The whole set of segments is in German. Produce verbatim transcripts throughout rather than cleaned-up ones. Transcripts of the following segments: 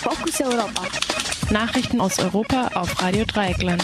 Fokus Europa. Nachrichten aus Europa auf Radio Dreieckland.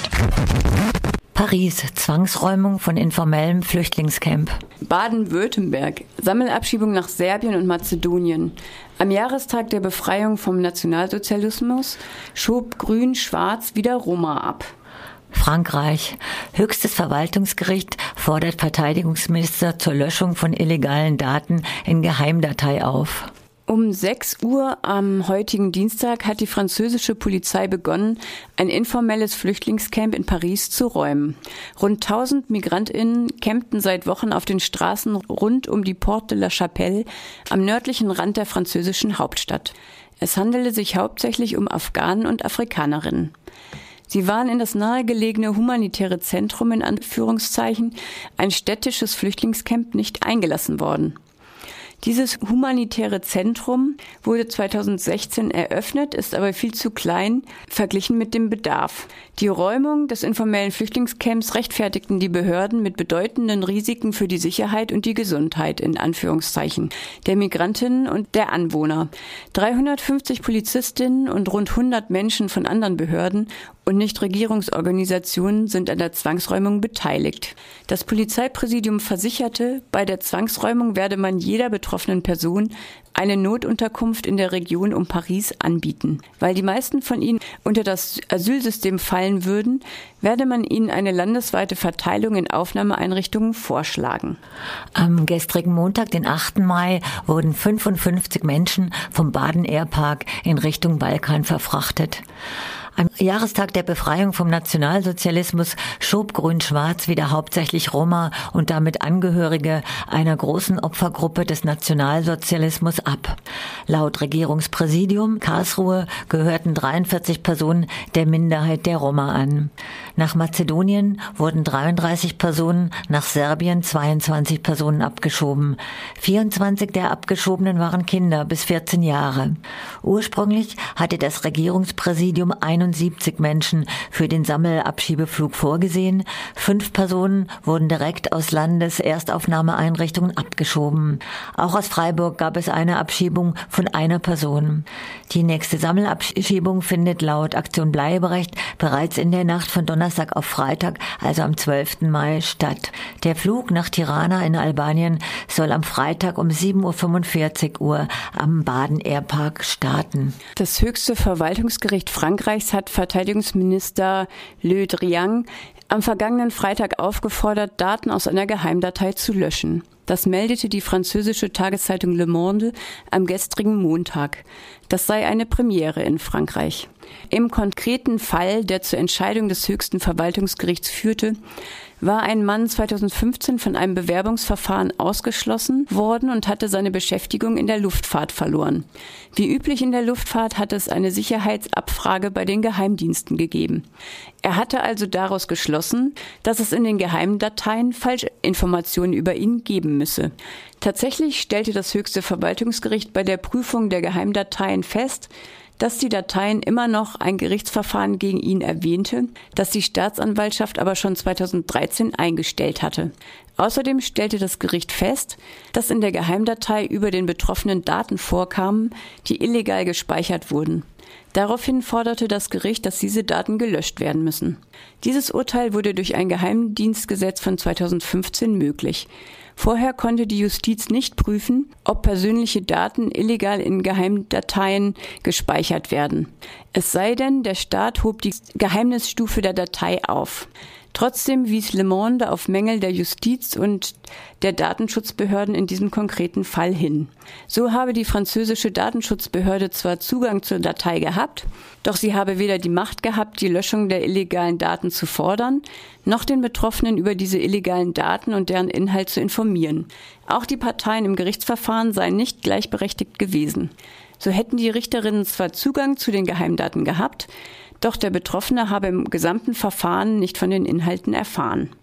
Paris, Zwangsräumung von informellem Flüchtlingscamp. Baden-Württemberg, Sammelabschiebung nach Serbien und Mazedonien. Am Jahrestag der Befreiung vom Nationalsozialismus schob Grün-Schwarz wieder Roma ab. Frankreich. Höchstes Verwaltungsgericht fordert Verteidigungsminister zur Löschung von illegalen Daten in Geheimdatei auf. Um sechs Uhr am heutigen Dienstag hat die französische Polizei begonnen, ein informelles Flüchtlingscamp in Paris zu räumen. Rund tausend MigrantInnen campten seit Wochen auf den Straßen rund um die Porte de la Chapelle am nördlichen Rand der französischen Hauptstadt. Es handelte sich hauptsächlich um Afghanen und Afrikanerinnen. Sie waren in das nahegelegene humanitäre Zentrum in Anführungszeichen, ein städtisches Flüchtlingscamp, nicht eingelassen worden. Dieses humanitäre Zentrum wurde zweitausendsechzehn eröffnet, ist aber viel zu klein verglichen mit dem Bedarf. Die Räumung des informellen Flüchtlingscamps rechtfertigten die Behörden mit bedeutenden Risiken für die Sicherheit und die Gesundheit in Anführungszeichen der Migrantinnen und der Anwohner. dreihundertfünfzig Polizistinnen und rund hundert Menschen von anderen Behörden und Nichtregierungsorganisationen sind an der Zwangsräumung beteiligt. Das Polizeipräsidium versicherte, bei der Zwangsräumung werde man jeder betroffenen Person eine Notunterkunft in der Region um Paris anbieten. Weil die meisten von ihnen unter das Asylsystem fallen würden, werde man ihnen eine landesweite Verteilung in Aufnahmeeinrichtungen vorschlagen. Am gestrigen Montag, den achten Mai, wurden fünfundfünfzig Menschen vom Baden-Air-Park in Richtung Balkan verfrachtet. Am Jahrestag der Befreiung vom Nationalsozialismus schob Grün-Schwarz wieder hauptsächlich Roma und damit Angehörige einer großen Opfergruppe des Nationalsozialismus ab. Laut Regierungspräsidium Karlsruhe gehörten dreiundvierzig Personen der Minderheit der Roma an. Nach Mazedonien wurden dreiunddreißig Personen, nach Serbien zweiundzwanzig Personen abgeschoben. vierundzwanzig der Abgeschobenen waren Kinder bis vierzehn Jahre. Ursprünglich hatte das Regierungspräsidium einundsiebzig Menschen für den Sammelabschiebeflug vorgesehen. Fünf Personen wurden direkt aus Landeserstaufnahmeeinrichtungen abgeschoben. Auch aus Freiburg gab es eine Abschiebung von einer Person. Die nächste Sammelabschiebung findet laut Aktion Bleiberecht bereits in der Nacht von Donnerstag auf Freitag, also am zwölften Mai, statt. Der Flug nach Tirana in Albanien soll am Freitag um sieben Uhr fünfundvierzig am Baden-Air-Park starten. Das höchste Verwaltungsgericht Frankreichs hat Verteidigungsminister Le Drian am vergangenen Freitag aufgefordert, Daten aus einer Geheimdatei zu löschen. Das meldete die französische Tageszeitung Le Monde am gestrigen Montag. Das sei eine Premiere in Frankreich. Im konkreten Fall, der zur Entscheidung des höchsten Verwaltungsgerichts führte, war ein Mann zweitausendfünfzehn von einem Bewerbungsverfahren ausgeschlossen worden und hatte seine Beschäftigung in der Luftfahrt verloren. Wie üblich in der Luftfahrt hat es eine Sicherheitsabfrage bei den Geheimdiensten gegeben. Er hatte also daraus geschlossen, dass es in den Geheimdateien Falschinformationen über ihn geben müsse. Tatsächlich stellte das höchste Verwaltungsgericht bei der Prüfung der Geheimdateien fest, dass die Dateien immer noch ein Gerichtsverfahren gegen ihn erwähnte, das die Staatsanwaltschaft aber schon zweitausenddreizehn eingestellt hatte. Außerdem stellte das Gericht fest, dass in der Geheimdatei über den Betroffenen Daten vorkamen, die illegal gespeichert wurden. Daraufhin forderte das Gericht, dass diese Daten gelöscht werden müssen. Dieses Urteil wurde durch ein Geheimdienstgesetz von zweitausendfünfzehn möglich. Vorher konnte die Justiz nicht prüfen, ob persönliche Daten illegal in Geheimdateien gespeichert werden. Es sei denn, der Staat hob die Geheimnisstufe der Datei auf. Trotzdem wies Le Monde auf Mängel der Justiz und der Datenschutzbehörden in diesem konkreten Fall hin. So habe die französische Datenschutzbehörde zwar Zugang zur Datei gehabt, doch sie habe weder die Macht gehabt, die Löschung der illegalen Daten zu fordern, noch den Betroffenen über diese illegalen Daten und deren Inhalt zu informieren. Auch die Parteien im Gerichtsverfahren seien nicht gleichberechtigt gewesen. So hätten die Richterinnen zwar Zugang zu den Geheimdaten gehabt, doch der Betroffene habe im gesamten Verfahren nicht von den Inhalten erfahren.